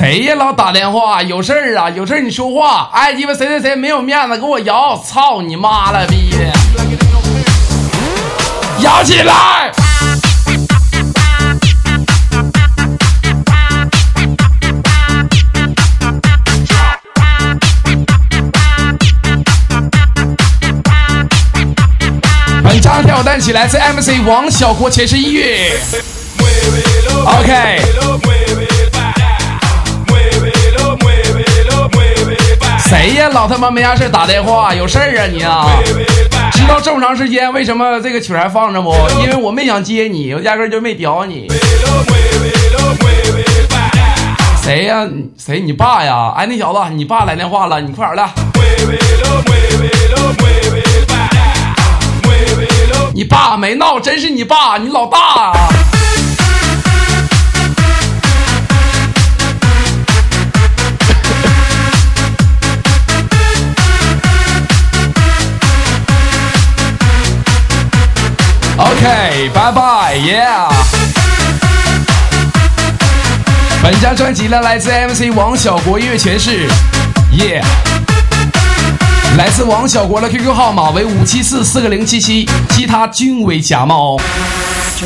谁呀老打电话？有事儿啊？有事儿你说话。哎，鸡巴谁谁谁没有面子，给我摇！操你妈了逼的！摇起来！本张跳单曲来自 MC 王小国，前世音乐。OK。谁呀？老他妈没啥事打电话，有事儿啊你啊？知道这么长时间为什么这个曲还放着不？因为我没想接你，我压根就没屌你。谁呀？谁？你爸呀？哎，那小子，你爸来电话了，你快点来。你爸没闹，真是你爸，你老大啊！OK， 拜拜 ，Yeah。本张专辑呢，来自 MC 王小国音乐诠释 ，Yeah。来自王小国的 QQ 号码为5744077，其他均为假冒哦。